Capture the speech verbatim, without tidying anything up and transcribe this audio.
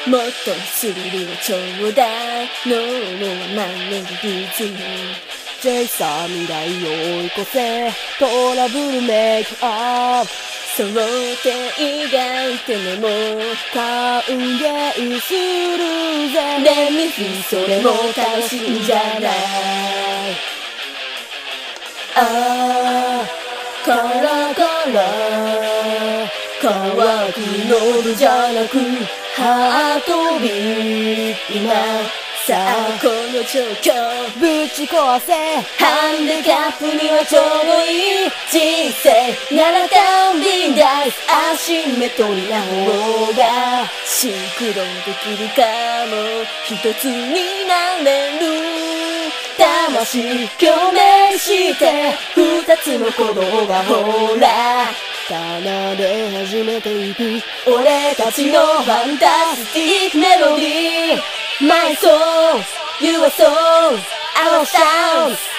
もっとスリルをちょうだい。脳のは万年リズム。 ジェイさん未来を追い越せ。トラブルメイクアップ。 その手以外でも歓迎するぜ。 レミフィそれも楽しいんじゃない。ああカラカラ乾く喉じゃなくハートビート。今さあこの状況ぶち壊せ。 ハンデキャップにはちょうどいい。人生ならダウンリンダイスアシンメトリーな方がシンクロできるかも。一つになれる魂共鳴して二つの鼓動がほら奏で始めていく俺たちのファンタスティックメロディー My soul, your soul, our sound